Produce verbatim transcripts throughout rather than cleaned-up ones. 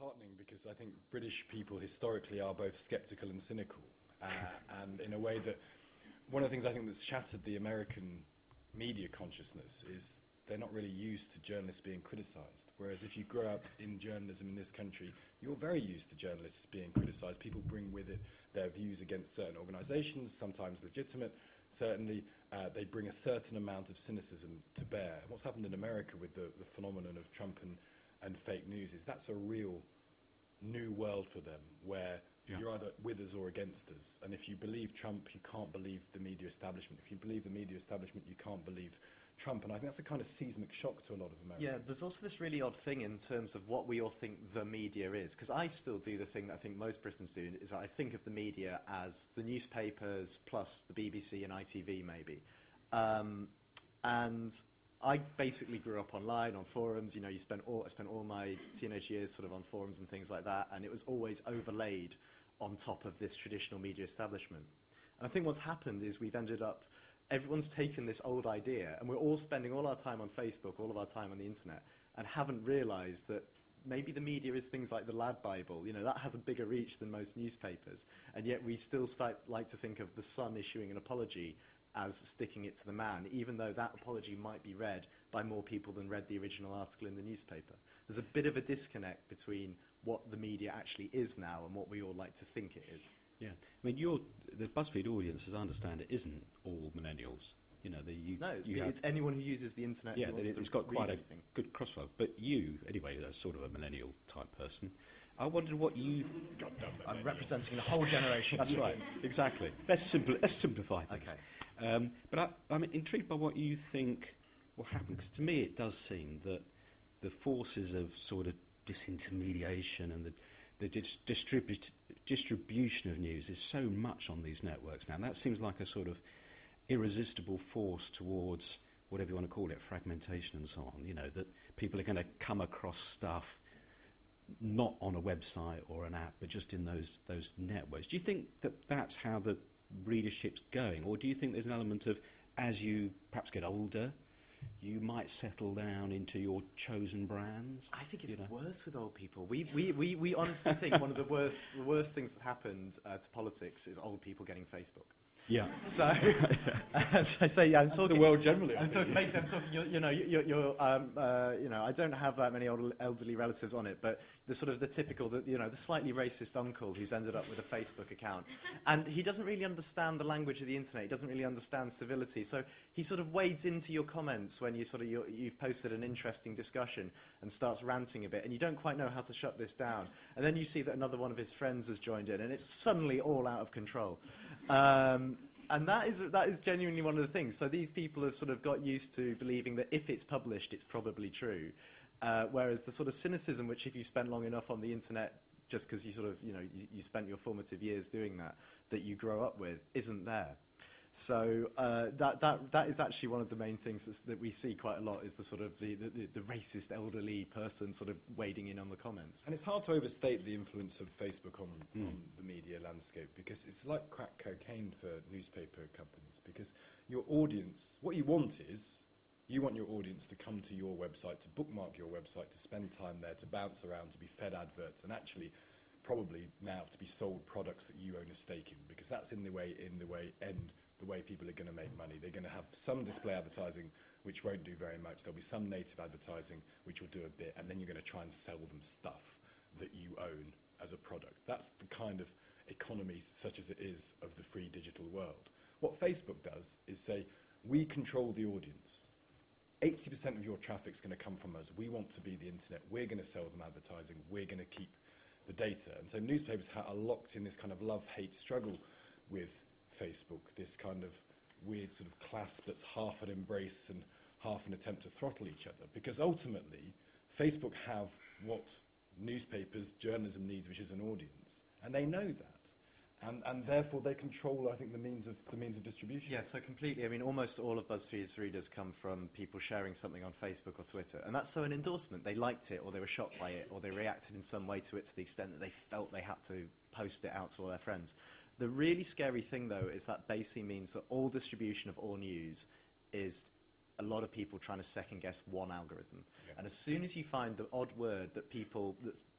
disheartening because I think British people historically are both sceptical and cynical, uh, and in a way that one of the things I think that's shattered the American media consciousness is they're not really used to journalists being criticised. Whereas if you grow up in journalism in this country, you're very used to journalists being criticised. People bring with it their views against certain organisations, sometimes legitimate. Certainly, uh, they bring a certain amount of cynicism to bear. And what's happened in America with the, the phenomenon of Trump and, and fake news is that's a real new world for them, where yeah. you're either with us or against us. And if you believe Trump, you can't believe the media establishment. If you believe the media establishment, you can't believe Trump. And I think that's a kind of seismic shock to a lot of Americans. Yeah, there's also this really odd thing in terms of what we all think the media is. Because I still do the thing that I think most Britons do, is that I think of the media as the newspapers plus the B B C and I T V maybe. Um, and I basically grew up online, on forums. You know, you spent all, I spent all my teenage years sort of on forums and things like that, and it was always overlaid on top of this traditional media establishment. And I think what's happened is we've ended up, everyone's taken this old idea, and we're all spending all our time on Facebook, all of our time on the internet, and haven't realised that maybe the media is things like the Lad Bible. You know, that has a bigger reach than most newspapers, and yet we still start, like to think of the Sun issuing an apology as sticking it to the man, even though that apology might be read by more people than read the original article in the newspaper. There's a bit of a disconnect between what the media actually is now and what we all like to think it is. Yeah, I mean, your the BuzzFeed audience, as I understand it, isn't all millennials. You know, the you, no, it's, you the, have, it's anyone who uses the internet. Yeah, who wants it, to it's got quite a anything. good crossflow. But you, anyway, are sort of a millennial type person. I wondered what you. I'm representing the whole generation. That's right, exactly. Let's simple. Let's simplify things. Okay. Um, but I, I'm intrigued by what you think will happen, because to me it does seem that the forces of sort of disintermediation and the the dis- distribut- distribution of news is so much on these networks now. And that seems like a sort of irresistible force towards whatever you want to call it, fragmentation and so on. You know, that people are going to come across stuff not on a website or an app, but just in those those networks. Do you think that that's how the readership's going, or do you think there's an element of, as you perhaps get older, you might settle down into your chosen brands? I think it's you know? worse with old people. We, we, we, we honestly think one of the worst, the worst things that happened uh, to politics is old people getting Facebook. Yeah. So, as I say, yeah, I'm talking the world generally. I'm talking, basically, I'm talking. You, you know, you, you're, um, uh, you know, I don't have that many old, elderly relatives on it, but the sort of the typical, the, you know, the slightly racist uncle who's ended up with a Facebook account, and he doesn't really understand the language of the internet. He doesn't really understand civility, so he sort of wades into your comments when you sort of you're, you've posted an interesting discussion and starts ranting a bit, and you don't quite know how to shut this down, and then you see that another one of his friends has joined in, and it's suddenly all out of control. Um, and that is that is genuinely one of the things. So these people have sort of got used to believing that if it's published, it's probably true. Uh, whereas the sort of cynicism, which if you spent long enough on the internet, just because you sort of, you know, you, you spent your formative years doing that, that you grow up with, isn't there. So uh, that that that is actually one of the main things that's, that we see quite a lot, is the sort of the, the, the racist elderly person sort of wading in on the comments. And it's hard to overstate the influence of Facebook on, mm. on the media landscape, because it's like crack cocaine for newspaper companies, because your audience, what you want is, you want your audience to come to your website, to bookmark your website, to spend time there, to bounce around, to be fed adverts, and actually probably now to be sold products that you own a stake in, because that's in the way, in the way, end the way people are going to make money. They're going to have some display advertising, which won't do very much. There'll be some native advertising, which will do a bit, and then you're going to try and sell them stuff that you own as a product. That's the kind of economy, such as it is, of the free digital world. What Facebook does is say, we control the audience. eighty percent of your traffic's going to come from us. We want to be the internet. We're going to sell them advertising. We're going to keep the data. And so newspapers are locked in this kind of love-hate struggle with Facebook, this kind of weird sort of clasp that's half an embrace and half an attempt to throttle each other. Because ultimately, Facebook have what newspapers, journalism needs, which is an audience. And they know that. And, and therefore they control, I think, the means of the means of distribution. Yeah, so completely. I mean, almost all of BuzzFeed's readers come from people sharing something on Facebook or Twitter, and that's so an endorsement. They liked it, or they were shocked by it, or they reacted in some way to it to the extent that they felt they had to post it out to all their friends. The really scary thing, though, is that basically means that all distribution of all news is a lot of people trying to second-guess one algorithm. Yeah. And as soon as you find the odd word that people, that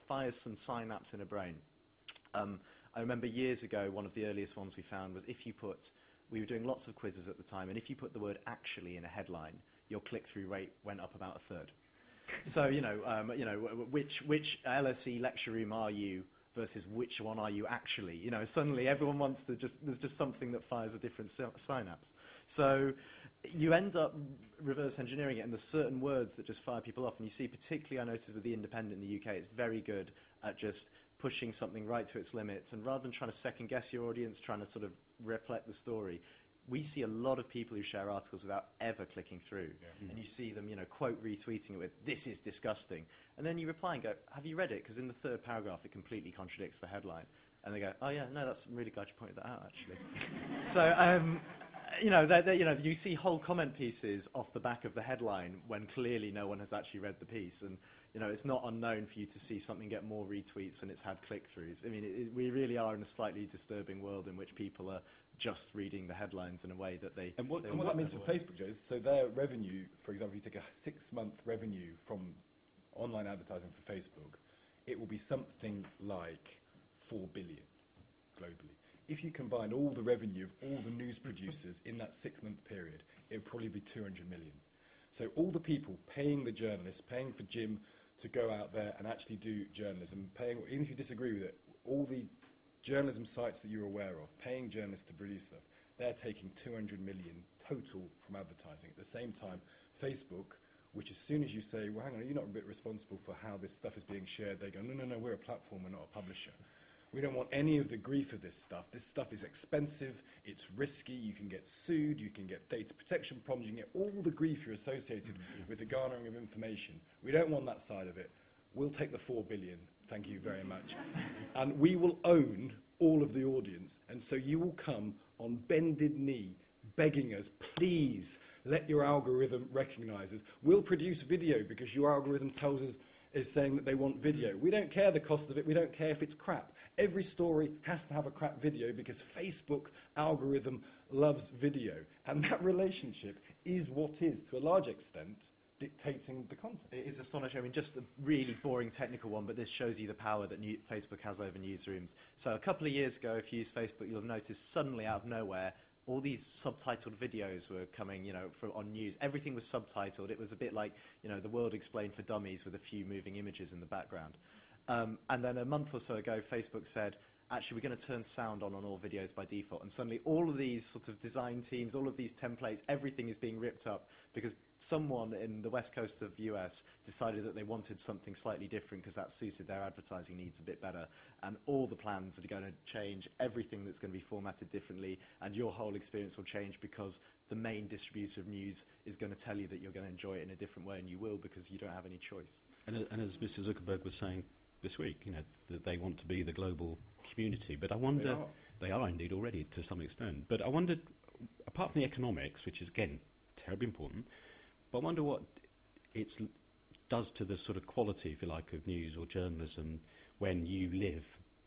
fires some synapse in a brain. Um, I remember years ago, one of the earliest ones we found was if you put, we were doing lots of quizzes at the time, and if you put the word actually in a headline, your click-through rate went up about a third. So, you know, um, you know, which, which L S E lecture room are you versus which one are you actually? You know, suddenly everyone wants to just, there's just something that fires a different synapse. So you end up reverse engineering it, and there's certain words that just fire people off. And you see, particularly I noticed with The Independent in the U K, it's very good at just pushing something right to its limits. And rather than trying to second guess your audience, trying to sort of reflect the story, we see a lot of people who share articles without ever clicking through. Yeah. And you see them, you know, quote retweeting it with, "This is disgusting." And then you reply and go, "Have you read it?" Because in the third paragraph, it completely contradicts the headline. And they go, "Oh, yeah, no, that's I'm really glad you pointed that out, actually." So, um, you know, they're, they're, you know, you see whole comment pieces off the back of the headline when clearly no one has actually read the piece. And, you know, it's not unknown for you to see something get more retweets when it's had click-throughs. I mean, it, it, we really are in a slightly disturbing world in which people are just reading the headlines in a way that they... And what, they and what that means for avoid. Facebook, Joe, is so their revenue, for example, if you take a six-month revenue from online advertising for Facebook, it will be something like four billion globally. If you combine all the revenue of all the news producers in that six-month period, it would probably be two hundred million. So all the people paying the journalists, paying for Jim to go out there and actually do journalism, paying, even if you disagree with it, all the journalism sites that you're aware of, paying journalists to produce stuff, they're taking two hundred million total from advertising. At the same time, Facebook, which as soon as you say, well, hang on, you're not a bit responsible for how this stuff is being shared, they go, no, no, no, we're a platform, we're not a publisher. We don't want any of the grief of this stuff. This stuff is expensive, it's risky, you can get sued, you can get data protection problems, you can get all the grief you're associated mm-hmm. with the garnering of information. We don't want that side of it. We'll take the four billion, thank you very much. And we will own all of the audience. And so you will come on bended knee, begging us, please let your algorithm recognize us. We'll produce video because your algorithm tells us, is saying that they want video. We don't care the cost of it, we don't care if it's crap. Every story has to have a crap video because Facebook algorithm loves video. And that relationship is what is, to a large extent, dictating the content. It is astonishing. I mean, just a really boring technical one, but this shows you the power that new Facebook has over newsrooms. So a couple of years ago, if you use Facebook, you'll have noticed suddenly out of nowhere, all these subtitled videos were coming, you know, for, on news. Everything was subtitled. It was a bit like, you know, The World Explained for Dummies with a few moving images in the background. Um, and then a month or so ago, Facebook said, actually, we're going to turn sound on on all videos by default. And suddenly all of these sort of design teams, all of these templates, everything is being ripped up because someone in the west coast of the U S decided that they wanted something slightly different because that suited their advertising needs a bit better. And all the plans are going to change, everything that's going to be formatted differently, and your whole experience will change because the main distributor of news is going to tell you that you're going to enjoy it in a different way, and you will because you don't have any choice. And, and as Mister Zuckerberg was saying this week, you know, that they want to be the global community. But I wonder, they are. they are indeed already to some extent. But I wondered, apart from the economics, which is again terribly important, but I wonder what it does to the sort of quality, if you like, of news or journalism when you live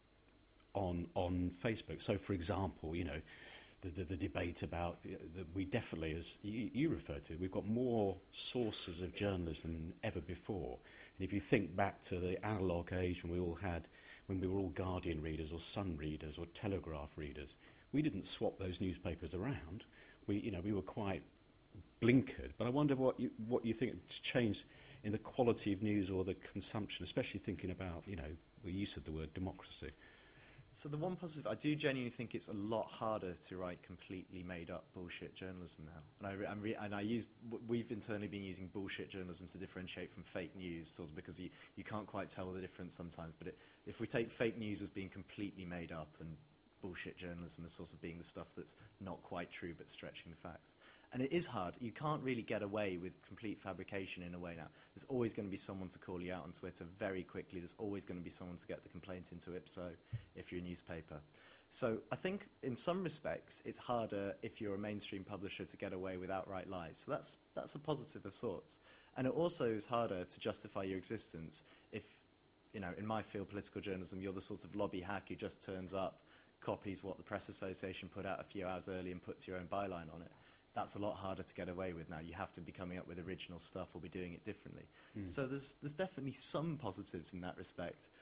on on Facebook. So, for example, you know, the, the, the debate about uh, that we definitely, as you, you refer to, we've got more sources of journalism than ever before. And if you think back to the analogue age when we all had, when we were all Guardian readers or Sun readers or Telegraph readers, we didn't swap those newspapers around. We, you know, we were quite blinkered. But I wonder what you what you think has changed in the quality of news or the consumption, especially thinking about, you know, the use of the word democracy. So the one positive, I do genuinely think it's a lot harder to write completely made-up bullshit journalism now. And I, re, I'm re, and I use, we've internally been using bullshit journalism to differentiate from fake news, sort of because you, you can't quite tell the difference sometimes. But it, if we take fake news as being completely made up and bullshit journalism as sort of being the stuff that's not quite true but stretching the facts. And it is hard. You can't really get away with complete fabrication in a way now. There's always going to be someone to call you out on Twitter very quickly. There's always going to be someone to get the complaint into Ipso if you're a newspaper. So I think in some respects it's harder if you're a mainstream publisher to get away with outright lies. So that's, that's a positive of sorts. And it also is harder to justify your existence if, you know, in my field, political journalism, you're the sort of lobby hack who just turns up, copies what the Press Association put out a few hours early and puts your own byline on it. That's a lot harder to get away with now. You have to be coming up with original stuff or be doing it differently. Mm. So there's, there's definitely some positives in that respect.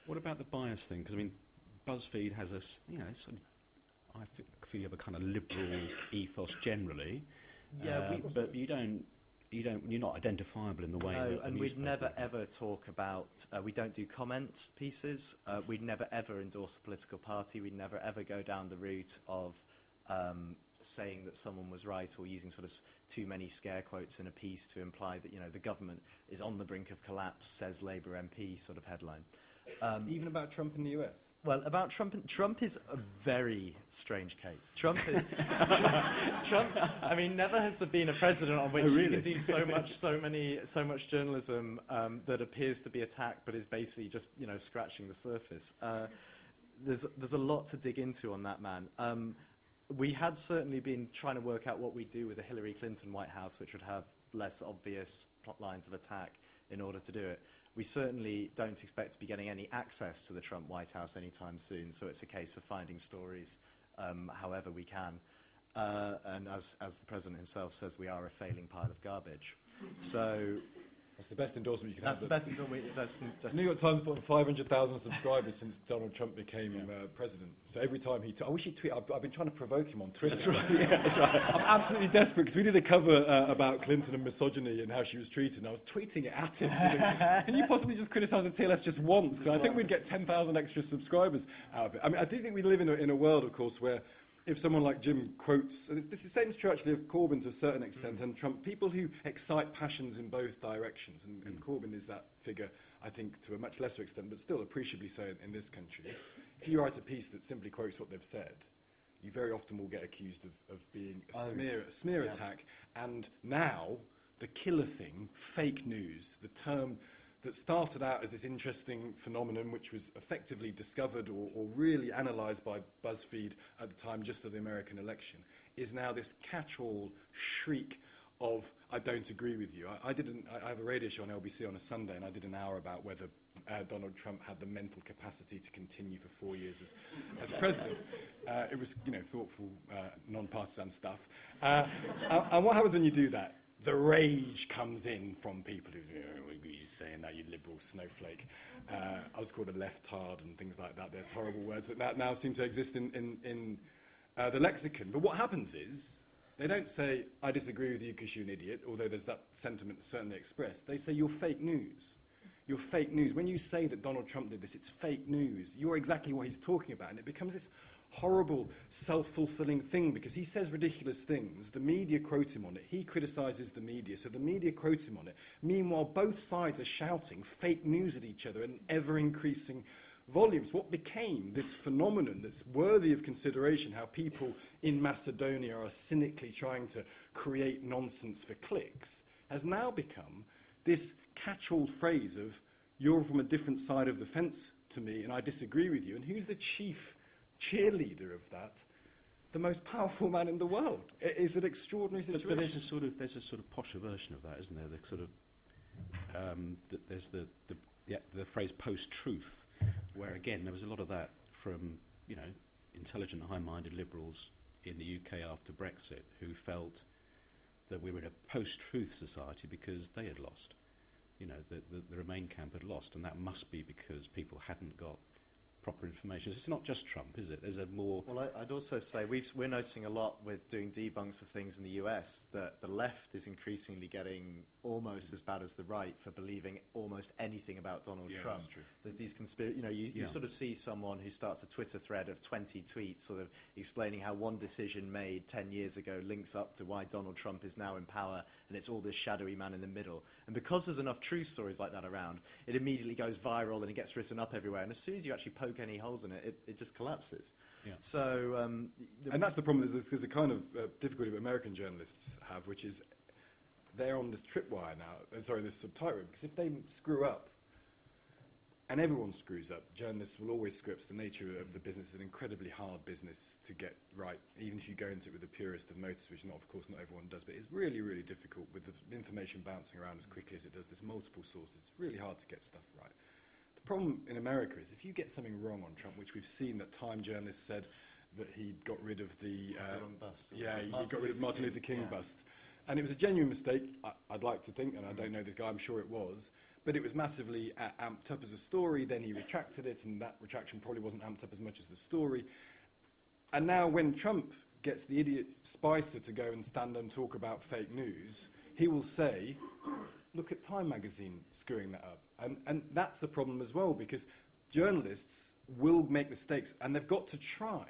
What about the bias thing? Because I mean, BuzzFeed has a s- you know sort of, I fe- feel you have a kind of liberal ethos generally. Yeah, uh, we, but you don't you don't you're not identifiable in the way. no, that a and we'd newspaper never would be. ever talk about. Uh, we don't do comment pieces. Uh, we'd never ever endorse a political party. We'd never ever go down the route of um, saying that someone was right or using sort of s- too many scare quotes in a piece to imply that you know the government is on the brink of collapse, says Labour M P sort of headline. Um, Even about Trump in the U S. Well, about Trump, Trump is a very strange case. Trump is, Trump, I mean, never has there been a president on which Oh, you really? can do so much, so many, so much journalism um, that appears to be attacked, but is basically just, you know, scratching the surface. Uh, there's, there's a lot to dig into on that man. Um, we had certainly been trying to work out what we'd do with a Hillary Clinton White House, which would have less obvious plot lines of attack in order to do it. We certainly don't expect to be getting any access to the Trump White House anytime soon, so it's a case of finding stories um, however we can. Uh, and as, as the President himself says, we are a failing pile of garbage. So That's the best endorsement you can that's the have. best endorsement. That's, that's New York Times put on five hundred thousand subscribers since Donald Trump became uh, president. So every time he, t- I wish he'd tweet. I've, I've been trying to provoke him on Twitter. That's right. Yeah, that's right. I'm absolutely desperate because we did a cover uh, about Clinton and misogyny and how she was treated. And I was tweeting it at him. thinking, can you possibly just criticise the T L S just once? Because I think we'd get ten thousand extra subscribers out of it. I mean, I do think we live in a, in a world, of course, where if someone like Jim quotes, and it's, this is the same is true actually of Corbyn to a certain extent, mm. and Trump, people who excite passions in both directions, and, mm. and Corbyn is that figure, I think, to a much lesser extent, but still appreciably so in, in this country. If you write a piece that simply quotes what they've said, you very often will get accused of, of being a Oh, smear, a smear yeah. attack, and now, the killer thing, fake news, the term that started out as this interesting phenomenon which was effectively discovered or, or really analysed by BuzzFeed at the time just of the American election, is now this catch-all shriek of, I don't agree with you. I, I, did an, I have a radio show on L B C on a Sunday, and I did an hour about whether uh, Donald Trump had the mental capacity to continue for four years as, as president. Uh, it was, you know, thoughtful, uh, non-partisan stuff. Uh, and, and what happens when you do that? The rage comes in from people who, you know, what are you saying that, you liberal snowflake. Uh, I was called a leftard and things like that. There's horrible words that now, now seem to exist in, in, in uh, the lexicon. But what happens is, they don't say, I disagree with you because you're an idiot, although there's that sentiment certainly expressed. They say, you're fake news. You're fake news. When you say that Donald Trump did this, it's fake news. You're exactly what he's talking about. And it becomes this horrible, self-fulfilling thing because he says ridiculous things. The media quote him on it. He criticises the media, so the media quote him on it. Meanwhile, both sides are shouting fake news at each other in ever-increasing volumes. What became this phenomenon that's worthy of consideration, how people in Macedonia are cynically trying to create nonsense for clicks, has now become this catch-all phrase of, you're from a different side of the fence to me and I disagree with you. And who's the chief cheerleader of that? The most powerful man in the world. It is an extraordinary situation. But, but there's a sort of there's a sort of posher version of that, isn't there? The sort of um, the, there's the the, the the phrase post-truth, where again there was a lot of that from you know intelligent, high-minded liberals in the U K after Brexit who felt that we were in a post-truth society because they had lost. You know, the, the, the Remain camp had lost, and that must be because people hadn't got proper information. It's not just Trump, is it? There's a more... Well, I, I'd also say we've, we're noticing a lot with doing debunks of things in the U S that the left is increasingly getting almost as bad as the right for believing almost anything about Donald Yeah, Trump. that's true. There's these conspiracy, you know, you, Yeah. you sort of see someone who starts a Twitter thread of twenty tweets sort of explaining how one decision made ten years ago links up to why Donald Trump is now in power, and it's all this shadowy man in the middle. And because there's enough true stories like that around, it immediately goes viral and it gets written up everywhere. And as soon as you actually poke any holes in it, it, it just collapses. Yeah. So, um, the, And that's the problem, there's, there's a kind of uh, difficulty that American journalists have, which is they're on this tripwire now, uh, sorry, this sort of tightrope, because if they screw up, and everyone screws up, journalists will always screw up. It's the nature of the business. It's an incredibly hard business to get right, even if you go into it with the purest of motives, which not, of course not everyone does, but it's really, really difficult with the information bouncing around as quickly as it does. There's multiple sources. It's really hard to get stuff right. The problem in America is if you get something wrong on Trump, which we've seen that Time journalists said that he got rid of the... Uh, bust. yeah, he Martin got rid of Luther Martin King, Luther King yeah. bust. And it was a genuine mistake, I, I'd like to think, and I don't know this guy, I'm sure it was. but it was massively a- amped up as a story. Then he retracted it, and that retraction probably wasn't amped up as much as the story. And now when Trump gets the idiot Spicer to go and stand and talk about fake news, he will say, look at Time magazine screwing that up. And, and that's a problem as well, because journalists will make mistakes, and they've got to try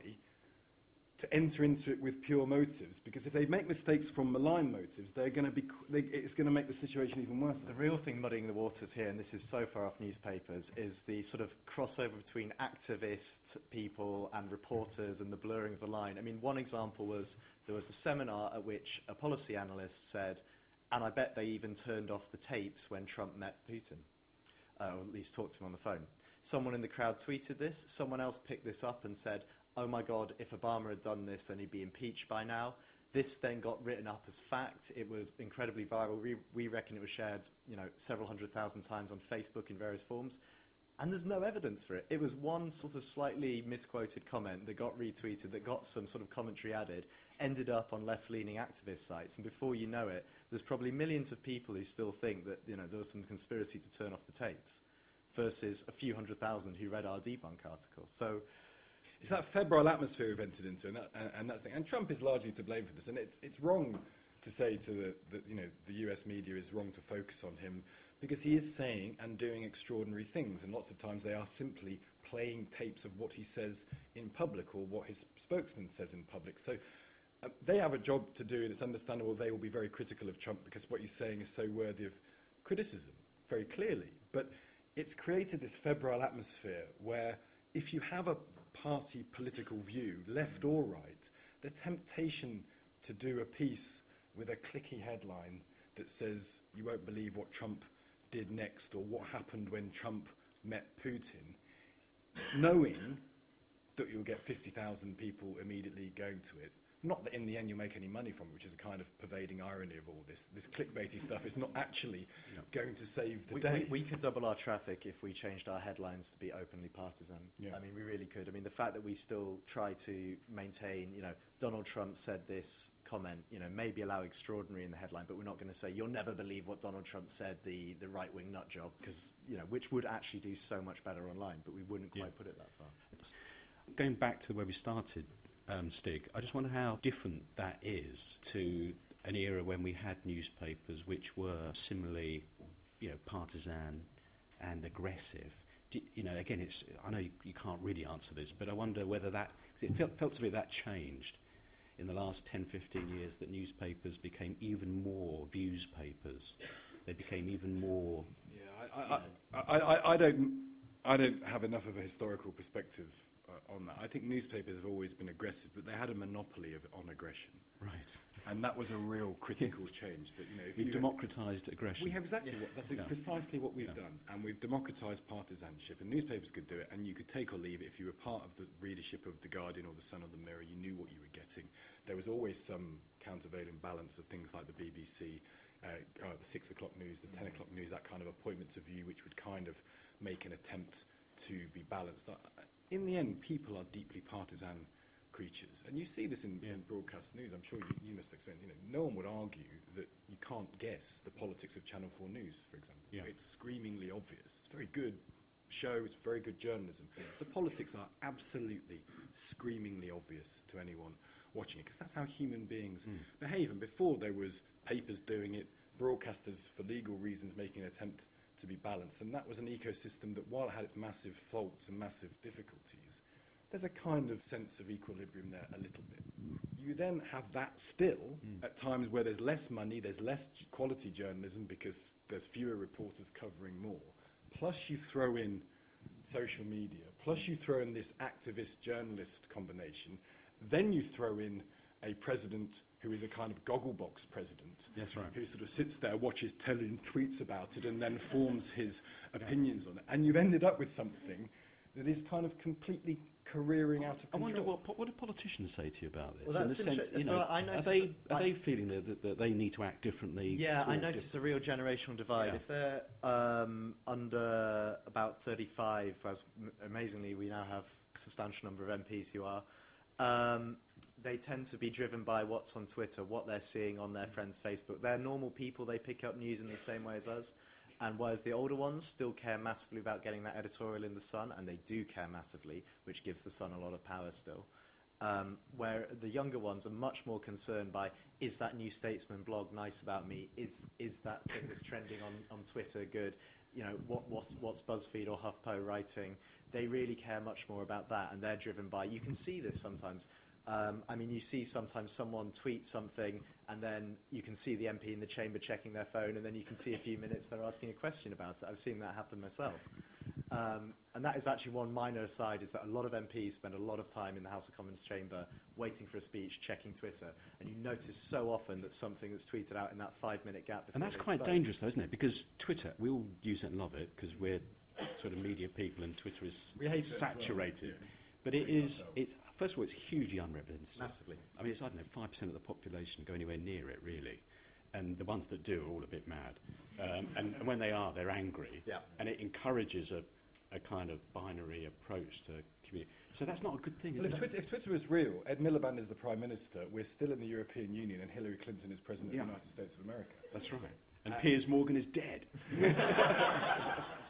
to enter into it with pure motives, because if they make mistakes from malign motives, they're going to be, they, it's going to make the situation even worse. The real thing muddying the waters here, and this is so far off newspapers, is the sort of crossover between activist people and reporters and the blurring of the line. I mean, one example was there was a seminar at which a policy analyst said, and I bet they even turned off the tapes when Trump met Putin, uh, or at least talked to him on the phone. Someone in the crowd tweeted this. Someone else picked this up and said, oh my God, if Obama had done this, then he'd be impeached by now. This then got written up as fact. It was incredibly viral. We, we reckon it was shared, you know, several hundred thousand times on Facebook in various forms. And there's no evidence for it. It was one sort of slightly misquoted comment that got retweeted, that got some sort of commentary added, ended up on left-leaning activist sites. And before you know it, there's probably millions of people who still think that, you know, there was some conspiracy to turn off the tapes versus a few hundred thousand who read our debunk article. So it's that febrile atmosphere we've entered into, and, that, and, and that's the thing. And Trump is largely to blame for this. And it's it's wrong to say to the, the you know the U S media is wrong to focus on him, because he is saying and doing extraordinary things, and lots of times they are simply playing tapes of what he says in public or what his spokesman says in public. So uh, they have a job to do, and it's understandable they will be very critical of Trump because what he's saying is so worthy of criticism, very clearly. But it's created this febrile atmosphere where if you have a party political view, left or right, the temptation to do a piece with a clicky headline that says you won't believe what Trump did next or what happened when Trump met Putin, knowing that you'll get fifty thousand people immediately going to it. Not that in the end you'll make any money from it, which is a kind of pervading irony of all this. This clickbaity stuff is not actually No. going to save the we, day. we, we could double our traffic if we changed our headlines to be openly partisan. Yeah. I mean, we really could. I mean, the fact that we still try to maintain, you know, Donald Trump said this comment, you know, maybe allow extraordinary in the headline, but we're not going to say, you'll never believe what Donald Trump said, the, the right-wing nut job, because, you know, which would actually do so much better online, but we wouldn't quite Yeah. put it that far. Going back to where we started, um, Stig, I just wonder how different that is to an era when we had newspapers which were similarly, you know, partisan and aggressive. Do, you know, again, it's, I know you, you can't really answer this, but I wonder whether that, cause it felt, felt to me that changed in the last ten, fifteen years, that newspapers became even more views papers. They became even more... Yeah, I, I, I, I, I don't, I don't have enough of a historical perspective uh, on that. I think newspapers have always been aggressive, but they had a monopoly of on aggression, Right. and that was a real critical change. That you know, if We've you democratised aggression. we have exactly Yeah. what that's Yeah. precisely what we've Yeah. done, and we've democratised partisanship. And newspapers could do it, and you could take or leave it. If you were part of the readership of the Guardian or the Sun or the Mirror, you knew what you were getting. There was always some countervailing balance of things like the B B C, uh, uh, the six o'clock news, the ten o'clock news, that kind of appointments of view, which would kind of make an attempt to be balanced. Uh, In the end, people are deeply partisan creatures, and you see this in, Yeah. in broadcast news. I'm sure you, you must experience. You know, no one would argue that you can't guess the politics of Channel Four News, for example. Yeah. It's screamingly obvious. It's a very good show. It's very good journalism. The politics are absolutely screamingly obvious to anyone watching it, because that's how human beings Mm. behave. And before there was papers doing it, broadcasters for legal reasons making an attempt to be balanced, and that was an ecosystem that, while it had its massive faults and massive difficulties, there's a kind of sense of equilibrium there a little bit. You then have that still Mm. at times where there's less money, there's less j- quality journalism because there's fewer reporters covering more. Plus you throw in social media, plus you throw in this activist journalist combination, then you throw in a president who is a kind of gogglebox president, Yes, right. who sort of sits there, watches telly and tweets about it, and then forms his opinions on it. And you've ended up with something that is kind of completely careering out of I control. wonder what po- what do politicians say to you about this? Well, in the that's sense, inter- you so know, I are noticed they that are I- they feeling that, that, that they need to act differently? Yeah, I talk notice a real generational divide. Yeah. If they're um, under about thirty-five, as m- amazingly we now have a substantial number of M Ps who are, um, they tend to be driven by what's on Twitter, what they're seeing on their friends' Facebook. They're normal people, they pick up news in the same way as us. And whereas the older ones still care massively about getting that editorial in The Sun, and they do care massively, which gives The Sun a lot of power still, um, where the younger ones are much more concerned by, is that New Statesman blog nice about me? Is is that thing that's trending on, on Twitter good? You know, what, what's, what's BuzzFeed or HuffPo writing? They really care much more about that, and they're driven by, you can see this sometimes. Um, I mean, you see sometimes someone tweet something, and then you can see the M P in the chamber checking their phone, and then you can see a few minutes they're asking a question about it. I've seen that happen myself. Um, and that is actually one minor aside, is that a lot of M Ps spend a lot of time in the House of Commons chamber waiting for a speech, checking Twitter, and you notice so often that something that's tweeted out in that five-minute gap before And that's they quite spoke. dangerous, though, isn't it? Because Twitter, we all use it and love it because we're sort of media people, and Twitter is We hate it as well, saturated. yeah. But it Hate is, ourselves. it's, first of all, it's hugely unrepresentative. Massively. I mean, it's, I don't know, five percent of the population go anywhere near it, really. And the ones that do are all a bit mad. Um, and, and when they are, they're angry. Yeah. And it encourages a, a kind of binary approach to community. So that's not a good thing, is Well, if it? Twitter, if Twitter was real, Ed Miliband is the Prime Minister, we're still in the European Union, and Hillary Clinton is President Yeah. of the United States of America. That's right. And Piers Morgan is dead.